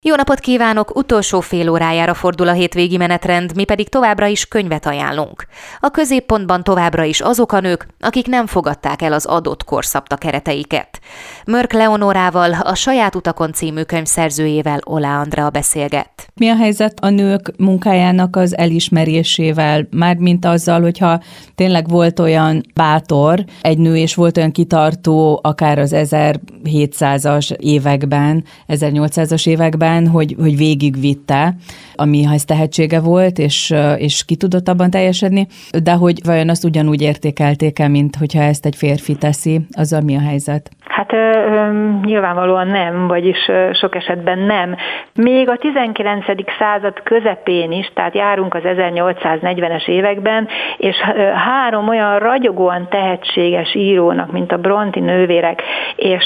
Jó napot kívánok! Utolsó fél órájára fordul a hétvégi menetrend, mi pedig továbbra is könyvet ajánlunk. A középpontban továbbra is azok a nők, akik nem fogadták el az adott korszabta kereteiket. Mörk Leonorával, a Saját utakon című könyv szerzőjével, Oláh Andrea beszélget. Mi a helyzet a nők munkájának az elismerésével? Mármint azzal, hogyha tényleg volt olyan bátor egy nő, és volt olyan kitartó, akár az 1700-as években, 1800-as években, hogy végigvitte, amihez tehetsége volt, és ki tudott abban teljesedni, de hogy vajon azt ugyanúgy értékelték-e, mint hogyha ezt egy férfi teszi, azzal mi a helyzet? Hát nyilvánvalóan nem, vagyis sok esetben nem. Még a 19. század közepén is, tehát járunk az 1840-es években, és 3 olyan ragyogóan tehetséges írónak, mint a Brontë nővérek, és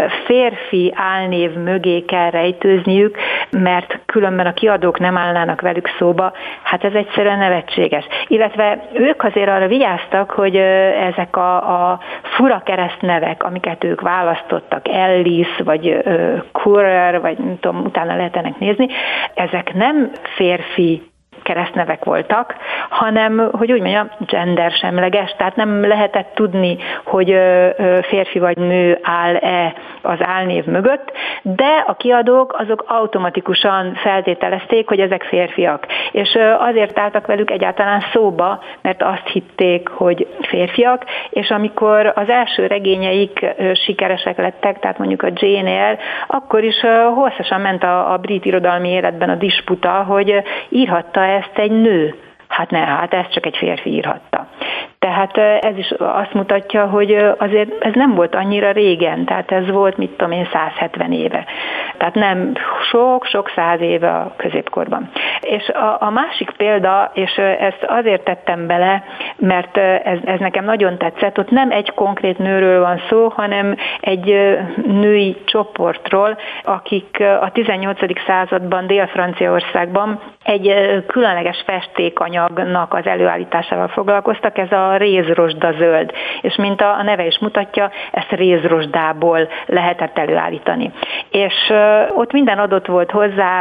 férfi álnév mögé kell rejtőzniük, mert különben a kiadók nem állnának velük szóba, hát ez egyszerűen nevetséges. Illetve ők azért arra vigyáztak, hogy ezek a fura keresztnevek, amiket ők választottak, Ellis, vagy Currer, vagy nem tudom, utána lehet ennek nézni, ezek nem férfi keresztnevek voltak, hanem, hogy úgy mondjam, gendersemleges, tehát nem lehetett tudni, hogy férfi vagy nő áll-e az álnév mögött, de a kiadók azok automatikusan feltételezték, hogy ezek férfiak. És azért álltak velük egyáltalán szóba, mert azt hitték, hogy férfiak, és amikor az első regényeik sikeresek lettek, tehát mondjuk a Jane Eyre, akkor is hosszasan ment a brit irodalmi életben a disputa, hogy írhatta ezt egy nő. Hát ezt csak egy férfi írhatta. Tehát ez is azt mutatja, hogy azért ez nem volt annyira régen, tehát ez volt, 170 éve. Tehát nem sok száz éve a középkorban. És a másik példa, és ezt azért tettem bele, mert ez nekem nagyon tetszett, ott nem egy konkrét nőről van szó, hanem egy női csoportról, akik a 18. században Dél-Franciaországban egy különleges festékanyagnak az előállításával foglalkoztak, ez a rézrozsda zöld, és mint a neve is mutatja, ezt rézrozsdából lehetett előállítani. És ott minden adott volt hozzá,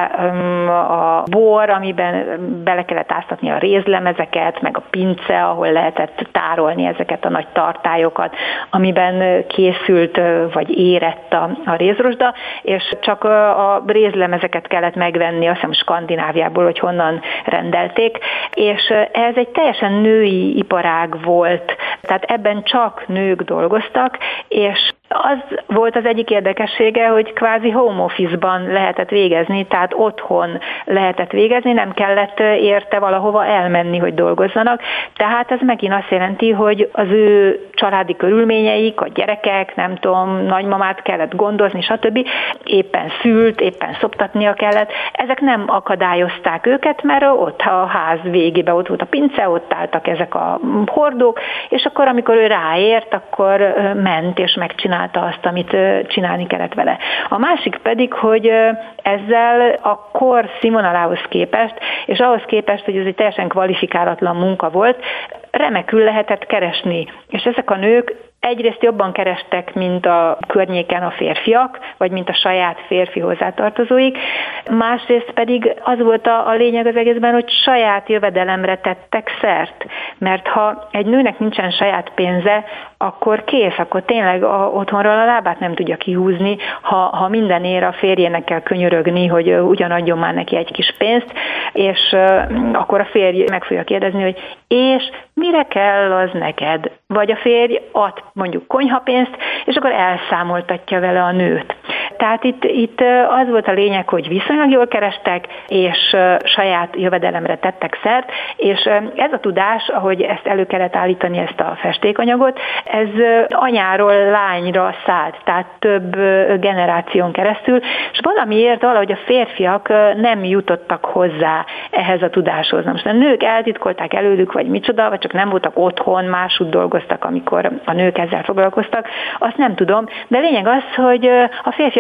a bor, amiben bele kellett áztatni a rézlemezeket, meg a pince, ahol lehetett tárolni ezeket a nagy tartályokat, amiben készült vagy érett a rézrozsda, és csak a rézlemezeket kellett megvenni, azt hiszem Skandináviából, hogy honnan rendelték, és ez egy teljesen női iparág volt, tehát ebben csak nők dolgoztak, és az volt az egyik érdekessége, hogy kvázi home office-ban lehetett végezni, tehát otthon lehetett végezni, nem kellett érte valahova elmenni, hogy dolgozzanak. Tehát ez megint azt jelenti, hogy az ő családi körülményeik, a gyerekek, nem tudom, nagymamát kellett gondozni, stb. Éppen szült, éppen szoptatnia kellett. Ezek nem akadályozták őket, mert ott a ház végébe ott volt a pince, ott álltak ezek a hordók, és akkor amikor ő ráért, akkor ment és megcsinálta azt, amit csinálni kellett vele. A másik pedig, hogy ezzel a kor színvonalához képest, és ahhoz képest, hogy ez egy teljesen kvalifikálatlan munka volt, remekül lehetett keresni. És ezek a nők egyrészt jobban kerestek, mint a környéken a férfiak, vagy mint a saját férfi hozzátartozóik, másrészt pedig az volt a lényeg az egészben, hogy saját jövedelemre tettek szert. Mert ha egy nőnek nincsen saját pénze, akkor kész, akkor tényleg otthonról a lábát nem tudja kihúzni, ha mindenért a férjének kell könyörögni, hogy ugyanadjon már neki egy kis pénzt, és akkor a férj meg fogja kérdezni, hogy és mire kell az neked? Vagy a férj ad mondjuk konyhapénzt, és akkor elszámoltatja vele a nőt. Tehát itt az volt a lényeg, hogy viszonylag jól kerestek, és saját jövedelemre tettek szert, és ez a tudás, ahogy ezt elő kellett állítani, ezt a festékanyagot, ez anyáról lányra szállt, tehát több generáción keresztül, és valamiért valahogy a férfiak nem jutottak hozzá ehhez a tudáshoz. Na most a nők eltitkolták előlük, vagy micsoda, vagy csak nem voltak otthon, máshogy dolgoztak, amikor a nők ezzel foglalkoztak, azt nem tudom, de lényeg az, hogy a férfiak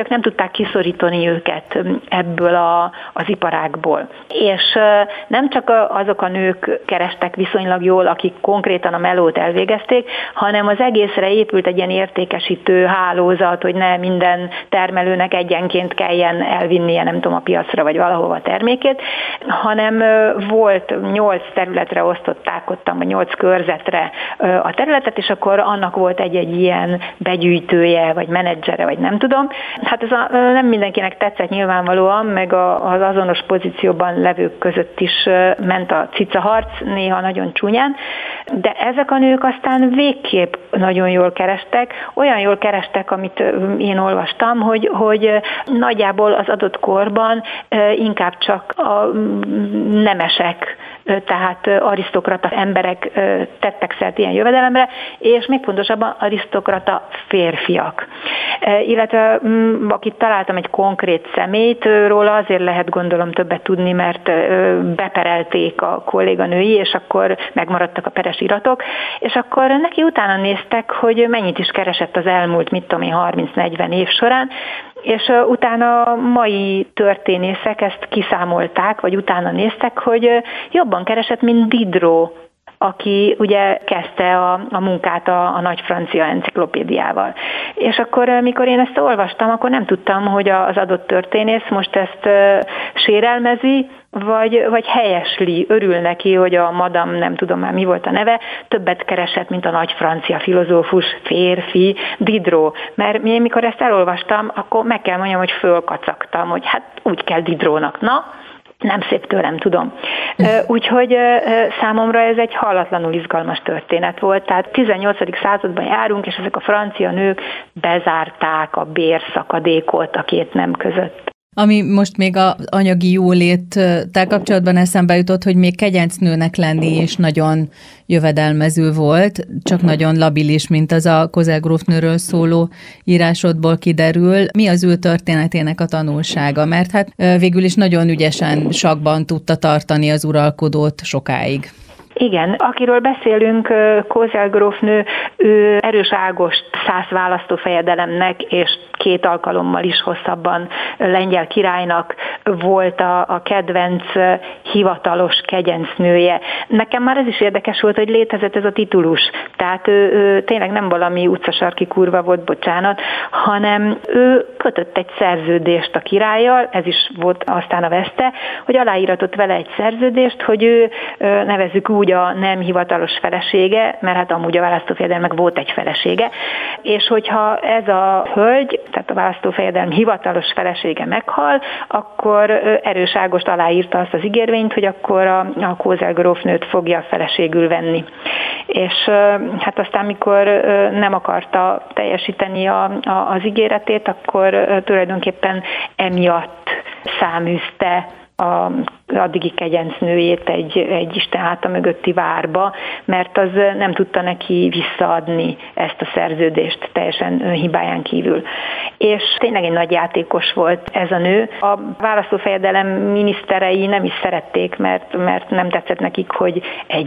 nők nem tudták kiszorítani őket ebből az iparágból. És nem csak azok a nők kerestek viszonylag jól, akik konkrétan a melót elvégezték, hanem az egészre épült egy ilyen értékesítő hálózat, hogy ne minden termelőnek egyenként kelljen elvinnie, nem tudom, a piacra vagy valahova a termékét, hanem volt 8 területre osztották ottan, vagy 8 körzetre a területet, és akkor annak volt egy ilyen begyűjtője, vagy menedzsere, vagy nem tudom. Hát ez nem mindenkinek tetszett nyilvánvalóan, meg az azonos pozícióban levők között is ment a cicaharc, néha nagyon csúnyán, de ezek a nők aztán végképp nagyon jól kerestek, olyan jól kerestek, amit én olvastam, hogy nagyjából az adott korban inkább csak a nemesek, tehát arisztokrata emberek tettek szert ilyen jövedelemre, és még pontosabban arisztokrata férfiak. Illetve akit találtam egy konkrét személyt, róla azért lehet gondolom többet tudni, mert beperelték a kolléganői, és akkor megmaradtak a peres iratok, és akkor neki utána néztek, hogy mennyit is keresett az elmúlt, 30-40 év során, és utána a mai történészek ezt kiszámolták, vagy utána néztek, hogy jobban keresett, mint Diderot, aki ugye kezdte a munkát a nagy francia enciklopédiával. És akkor, mikor én ezt olvastam, akkor nem tudtam, hogy az adott történész most ezt sérelmezi, vagy helyesli, örül neki, hogy a madam, nem tudom már mi volt a neve, többet keresett, mint a nagy francia filozófus, férfi, Diderot. Mert én mikor ezt elolvastam, akkor meg kell mondjam, hogy fölkacagtam, hogy hát úgy kell Diderotnak, na, nem szép tőlem, tudom. Úgyhogy számomra ez egy hallatlanul izgalmas történet volt. Tehát 18. században járunk, és ezek a francia nők bezárták a bérszakadékot a két nem között. Ami most még az anyagi jóléttel kapcsolatban eszembe jutott, hogy még kegyencnőnek lenni is nagyon jövedelmező volt, csak nagyon labilis, mint az a Kozel grófnőről szóló írásodból kiderül. Mi az ő történetének a tanulsága? Mert hát végül is nagyon ügyesen sakkban tudta tartani az uralkodót sokáig. Igen, akiről beszélünk, Kozel grófnő, ő erős ágost szász választófejedelemnek, és 2 alkalommal is hosszabban lengyel királynak volt a kedvenc hivatalos kegyencnője. Nekem már ez is érdekes volt, hogy létezett ez a titulus. Tehát ő tényleg nem valami utcasarki kurva volt, bocsánat, hanem ő kötött egy szerződést a királlyal, ez is volt aztán a veszte, hogy aláíratott vele egy szerződést, hogy ő, nevezzük úgy, a nem hivatalos felesége, mert hát amúgy a választófejedelemnek volt egy felesége, és hogyha ez a hölgy, tehát a választófejedelem hivatalos felesége meghal, akkor erős Ágost aláírta azt az ígérvényt, hogy akkor a Kozel grófnőt fogja feleségül venni. És hát aztán, mikor nem akarta teljesíteni az ígéretét, akkor tulajdonképpen emiatt száműzte az addigi kegyencnőjét egy Isten háta mögötti várba, mert az nem tudta neki visszaadni ezt a szerződést teljesen önhibáján kívül. És tényleg egy nagy játékos volt ez a nő. A választófejedelem miniszterei nem is szerették, mert nem tetszett nekik, hogy egy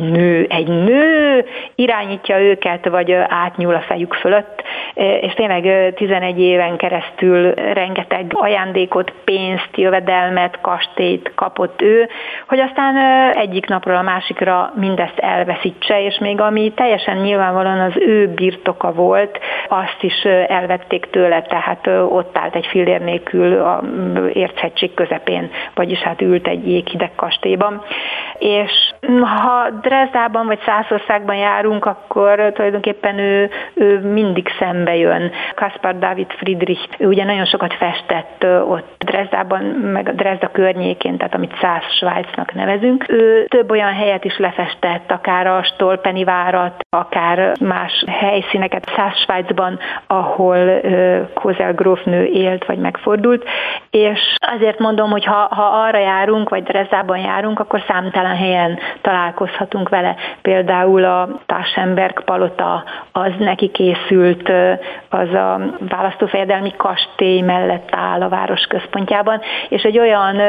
nő irányítja őket, vagy átnyúl a fejük fölött, és tényleg 11 éven keresztül rengeteg ajándékot, pénzt, jövedelmet, kastélyt kapott ő, hogy aztán egyik napról a másikra mindezt elveszítse, és még ami teljesen nyilvánvalóan az ő birtoka volt, azt is elvették tőle, tehát ott állt egy fillér nélkül a Érchegység közepén, vagyis hát ült egy jéghideg kastélyban. És ha Dresdában vagy Szászországban járunk, akkor tulajdonképpen ő mindig szembe jön. Caspar David Friedrich, ő ugye nagyon sokat festett ott Dresdában, meg a Dresda környékén, tehát amit Szász-Svájcnak nevezünk. Ő több olyan helyet is lefestett, akár a Stolpeni várat, akár más helyszíneket Szász-Svájcban, ahol Kozel grófnő élt vagy megfordult, és azért mondom, hogy ha arra járunk, vagy Dresdában járunk, akkor számtalan helyen találkozhatunk vele. Például a Taschenberg palota, az neki készült, az a választófejedelmi kastély mellett áll a város központjában, és egy olyan épület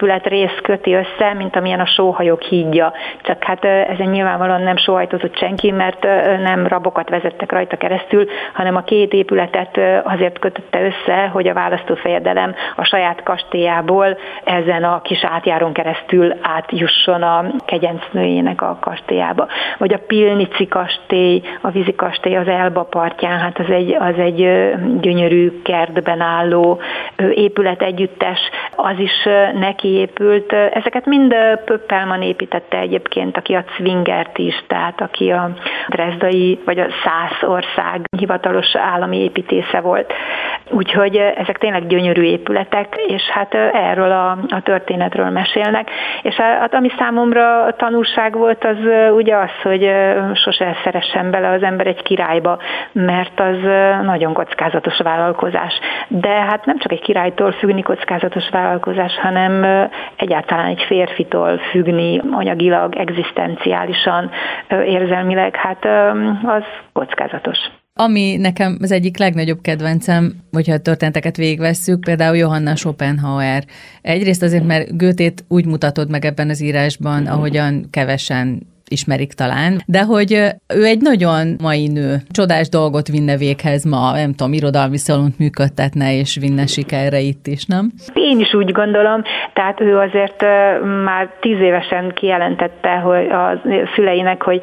épületrész köti össze, mint amilyen a sóhajok hídja. Csak hát ezen nyilvánvalóan nem sóhajtozott senki, mert nem rabokat vezettek rajta keresztül, hanem a két épületet azért kötötte össze, hogy a választófejedelem a saját kastélyából ezen a kis átjárón keresztül átjusson a kegyencnőjének a kastélyába. Vagy a Pilnici kastély, a vízikastély az Elba partján, hát az egy gyönyörű kertben álló épület együttes, az is neki épült. Ezeket mind Pöppelmann építette egyébként, aki a Zwingert is, tehát aki a drezdai vagy a Szászország hivatalos állami építésze volt. Úgyhogy ezek tényleg gyönyörű épületek, és hát erről a történetről mesélnek. És hát ami számomra tanulság volt, az ugye az, hogy sose szeressen bele az ember egy királyba, mert az nagyon kockázatos vállalkozás. De hát nem csak egy királytól függni kockázatos vállalkozás, hanem egyáltalán egy férfitól függni anyagilag, egzisztenciálisan, érzelmileg, hát az kockázatos. Ami nekem az egyik legnagyobb kedvencem, hogyha a történeteket végigvesszük, például Johanna Schopenhauer. Egyrészt azért, mert Goethét úgy mutatod meg ebben az írásban, ahogyan kevesen ismerik talán, de hogy ő egy nagyon mai nő. Csodás dolgot vinne véghez ma, nem tudom, irodalmi szalont működtetne, és vinne sikerre itt is, nem? Én is úgy gondolom, tehát ő azért már 10 évesen kijelentette hogy a szüleinek, hogy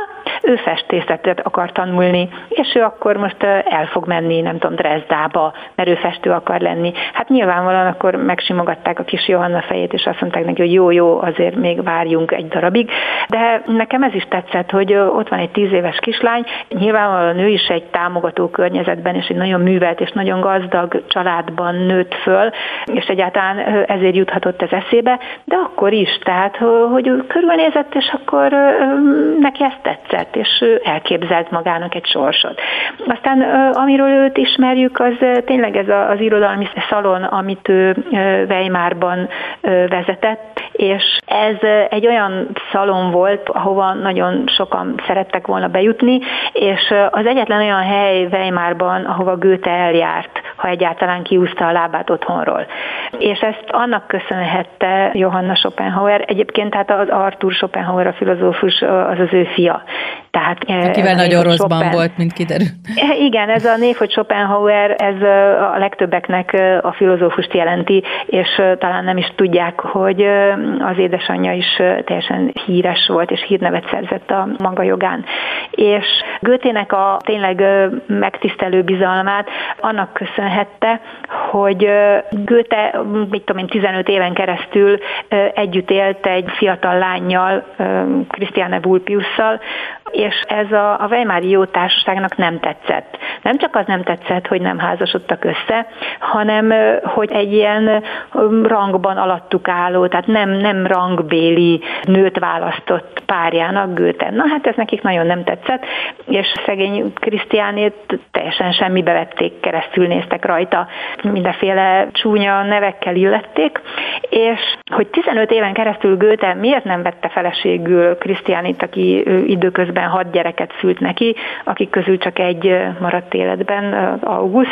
ő festészetet akar tanulni, és ő akkor most el fog menni, nem tudom, Dresdába, mert ő festő akar lenni. Hát nyilvánvalóan akkor megsimogatták a kis Johanna fejét, és azt mondták neki, hogy jó, azért még várjunk egy darabig. De nekem ez is tetszett, hogy ott van egy 10 éves kislány, nyilvánvalóan ő is egy támogató környezetben, és egy nagyon művelt és nagyon gazdag családban nőtt föl, és egyáltalán ezért juthatott ez eszébe, de akkor is, tehát, hogy ő körülnézett, és akkor neki ezt tetszett, és ő elképzelt magának egy sorsot. Aztán amiről őt ismerjük, az tényleg ez az irodalmi szalon, amit ő Weimarban vezetett, és ez egy olyan szalon volt, ahova nagyon sokan szerettek volna bejutni, és az egyetlen olyan hely Weimarban, ahova Goethe eljárt, ha egyáltalán kiúzta a lábát otthonról. És ezt annak köszönhette Johanna Schopenhauer, egyébként hát az Arthur Schopenhauer, a filozófus, az ő fia. Tehát, akivel nagyon rosszban volt, mint kiderül. Igen, ez a név, hogy Schopenhauer, ez a legtöbbeknek a filozófust jelenti, és talán nem is tudják, hogy az édesanyja is teljesen híres volt, és hírnevet szerzett a maga jogán. És Goethének a tényleg megtisztelő bizalmát annak köszönhette, hogy Goethe, 15 éven keresztül együtt élt egy fiatal lánnyal, Christiane Vulpiusszal, és ez a Weimari jó társaságnak nem tetszett. Nem csak az nem tetszett, hogy nem házasodtak össze, hanem hogy egy ilyen rangban alattuk álló, tehát nem rangbéli nőt választott párjának Goethe. Na hát ez nekik nagyon nem tetszett, és szegény Krisztiánét teljesen semmibe vették, keresztül néztek rajta, mindenféle csúnya nevekkel illették, és hogy 15 éven keresztül Goethe miért nem vette feleségül Krisztiánit, aki időközben 6 gyereket szült neki, akik közül csak egy maradt életben, August.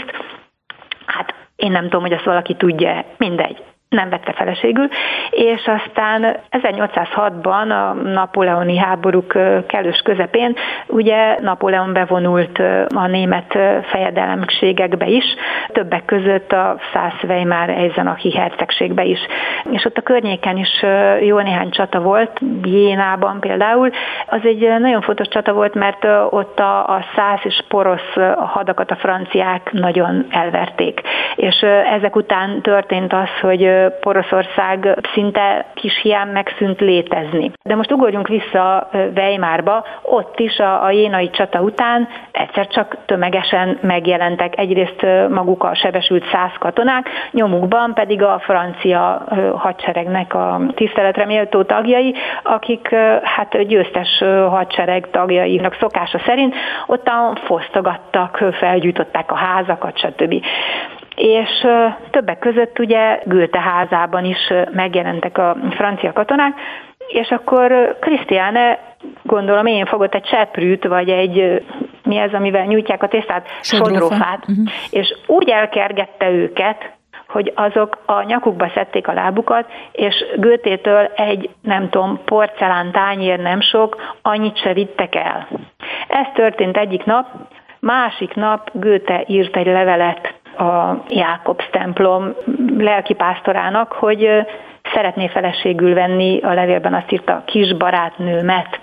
Hát én nem tudom, hogy azt valaki tudja, mindegy. Nem vette feleségül, és aztán 1806-ban a napóleoni háborúk kellős közepén ugye Napóleon bevonult a német fejedelemségekbe is, többek között a Szász-Weimar-Eisenachi hercegségbe is. És ott a környéken is jó néhány csata volt, Jénában például. Az egy nagyon fontos csata volt, mert ott a szász és porosz hadakat a franciák nagyon elverték. És ezek után történt az, hogy Poroszország szinte kis hiány megszűnt létezni. De most ugorjunk vissza Weimarba, ott is a jénai csata után egyszer csak tömegesen megjelentek egyrészt maguk a sebesült szász katonák, nyomukban pedig a francia hadseregnek a tiszteletre méltó tagjai, akik hát győztes hadsereg tagjainak szokása szerint ottan fosztogattak, felgyújtották a házakat, stb. És többek között ugye Goethe házában is megjelentek a francia katonák, és akkor Krisztiáne, gondolom én, fogott egy cseprűt, vagy egy, mi ez, amivel nyújtják a tésztát, sodrófát, és úgy elkergette őket, hogy azok a nyakukba szedték a lábukat, és Goethétől egy, nem tudom, porcelán tányér nem sok, annyit se vittek el. Ez történt egyik nap, másik nap Goethe írt egy levelet a Jakobs templom lelkipásztorának, hogy szeretné feleségül venni, a levélben azt írta, kis barátnőmet,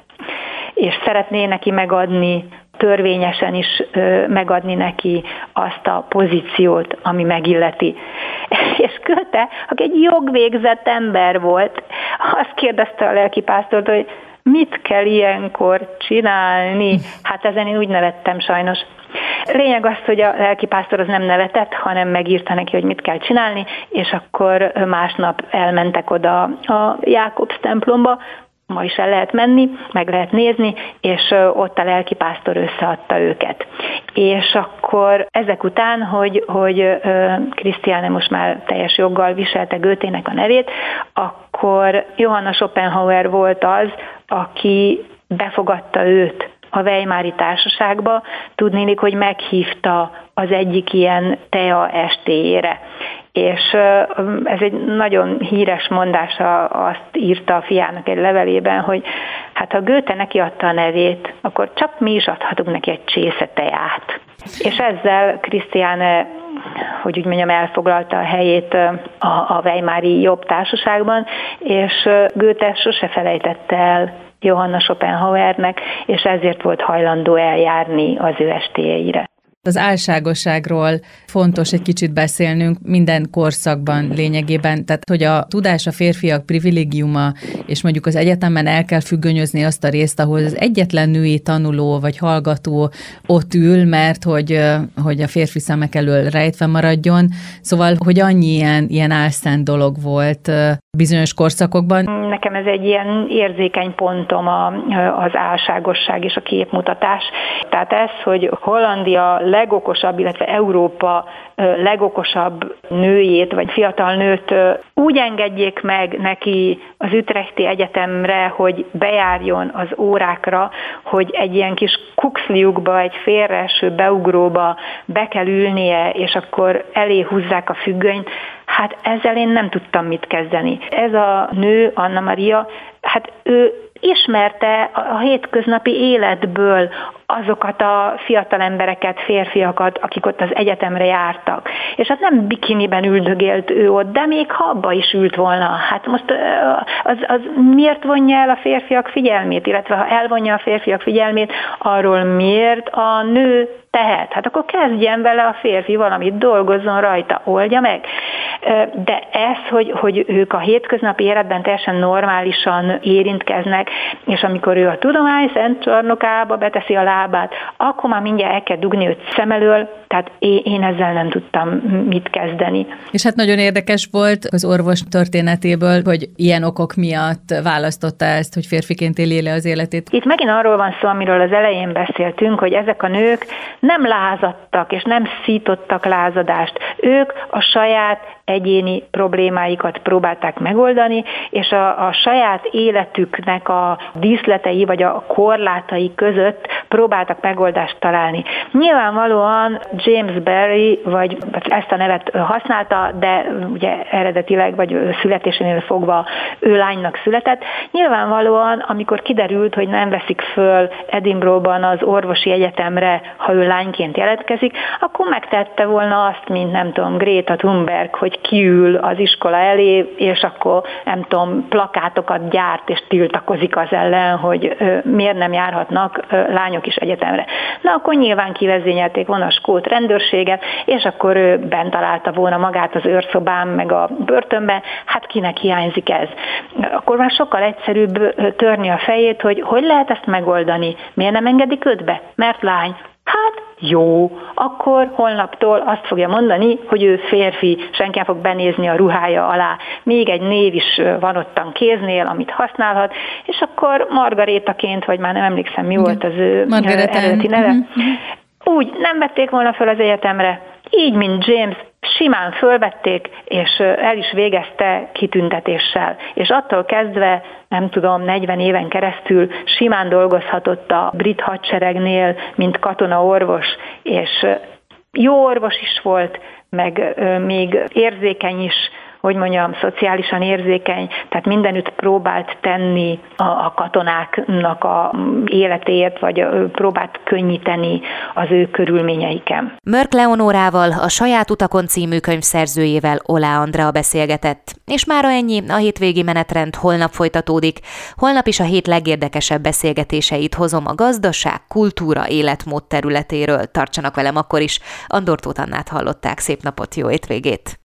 és szeretné neki megadni, törvényesen is megadni neki azt a pozíciót, ami megilleti. És Goethe, aki egy jogvégzett ember volt, azt kérdezte a lelkipásztort, hogy mit kell ilyenkor csinálni? Hát ezen én úgy nevettem sajnos. Lényeg az, hogy a lelkipásztor az nem nevetett, hanem megírta neki, hogy mit kell csinálni, és akkor másnap elmentek oda a Jakobs templomba, ma is el lehet menni, meg lehet nézni, és ott a lelkipásztor összeadta őket. És akkor ezek után, hogy Christiane most már teljes joggal viselte Goethének a nevét, akkor Johanna Schopenhauer volt az, aki befogadta őt a Weimari társaságba, tudnélik, hogy meghívta az egyik ilyen tea estéjére. És ez egy nagyon híres mondása, azt írta a fiának egy levelében, hogy hát ha Goethe neki adta a nevét, akkor csak mi is adhatunk neki egy csésze teát. És ezzel Christiane, hogy úgy mondjam, elfoglalta a helyét a Weimari jobb társaságban, és Goethe sose felejtette el Johanna Schopenhauernek, és ezért volt hajlandó eljárni az ő estéjeire. Az álságosságról fontos egy kicsit beszélnünk minden korszakban lényegében, tehát hogy a tudás a férfiak privilégiuma, és mondjuk az egyetemen el kell függönyözni azt a részt, ahol az egyetlen női tanuló vagy hallgató ott ül, mert hogy a férfi szemek elől rejtve maradjon. Szóval, hogy annyi ilyen álszent dolog volt bizonyos korszakokban. Nekem ez egy ilyen érzékeny pontom az álságosság és a képmutatás. Tehát ez, hogy Hollandia legokosabb, illetve Európa legokosabb nőjét, vagy fiatal nőt úgy engedjék meg neki az Utrechti Egyetemre, hogy bejárjon az órákra, hogy egy ilyen kis kuxliukba, egy félreeső beugróba be kell ülnie, és akkor elé húzzák a függönyt. Hát ezzel én nem tudtam mit kezdeni. Ez a nő, Anna Maria, hát ő ismerte a hétköznapi életből azokat a fiatal embereket, férfiakat, akik ott az egyetemre jártak. És hát nem bikiniben üldögélt ő ott, de még ha abba is ült volna. Hát most az miért vonja el a férfiak figyelmét, illetve ha elvonja a férfiak figyelmét, arról miért a nő tehet? Hát akkor kezdjen vele a férfi valamit, dolgozzon rajta, oldja meg. De ez, hogy ők a hétköznapi életben teljesen normálisan érintkeznek, és amikor ő a tudomány szent csarnokába beteszi a lábát, akkor már mindjárt el kell dugni őt szem elől, tehát én ezzel nem tudtam mit kezdeni. És hát nagyon érdekes volt az orvos történetéből, hogy ilyen okok miatt választotta ezt, hogy férfiként éli le az életét. Itt megint arról van szó, amiről az elején beszéltünk, hogy ezek a nők nem lázadtak, és nem szítottak lázadást. Ők a saját egyéni problémáikat próbálták megoldani, és a saját életüknek a díszletei vagy a korlátai között próbáltak megoldást találni. Nyilvánvalóan James Barrie, vagy ezt a nevet használta, de ugye eredetileg, vagy születésénél fogva ő lánynak született. Nyilvánvalóan, amikor kiderült, hogy nem veszik föl Edinburghban az orvosi egyetemre, ha ő lányként jelentkezik, akkor megtette volna azt, mint nem tudom, Greta Thunberg, hogy kiül az iskola elé, és akkor nem tudom, plakátokat gyárt, és tiltakozik az ellen, hogy miért nem járhatnak lányok is egyetemre. Na akkor nyilván kivezényelték volna a skót rendőrséget, és akkor ő bent találta volna magát az őrszobán, meg a börtönben, hát kinek hiányzik ez. Akkor már sokkal egyszerűbb törni a fejét, hogy lehet ezt megoldani, miért nem engedik őt be, mert lány. Hát jó, akkor holnaptól azt fogja mondani, hogy ő férfi, senki nem fog benézni a ruhája alá. Még egy név is van ottan kéznél, amit használhat, és akkor Margarétaként, vagy már nem emlékszem, mi volt az ő eredeti neve. Úgy nem vették volna föl az egyetemre, így, mint James, simán fölvették, és el is végezte kitüntetéssel. És attól kezdve, nem tudom, 40 éven keresztül simán dolgozhatott a brit hadseregnél, mint katonaorvos, és jó orvos is volt, meg még érzékeny is, hogy mondjam, szociálisan érzékeny, tehát mindenütt próbált tenni a katonáknak a életéért, vagy próbált könnyíteni az ő körülményeiken. Mörk Leonórával, a Saját utakon című könyv szerzőjével, Oláh Andrea beszélgetett. És mára ennyi, a hétvégi menetrend holnap folytatódik. Holnap is a hét legérdekesebb beszélgetéseit hozom a gazdaság, kultúra, életmód területéről. Tartsanak velem akkor is. Andor Tóth Annát hallották, szép napot, jó hétvégét!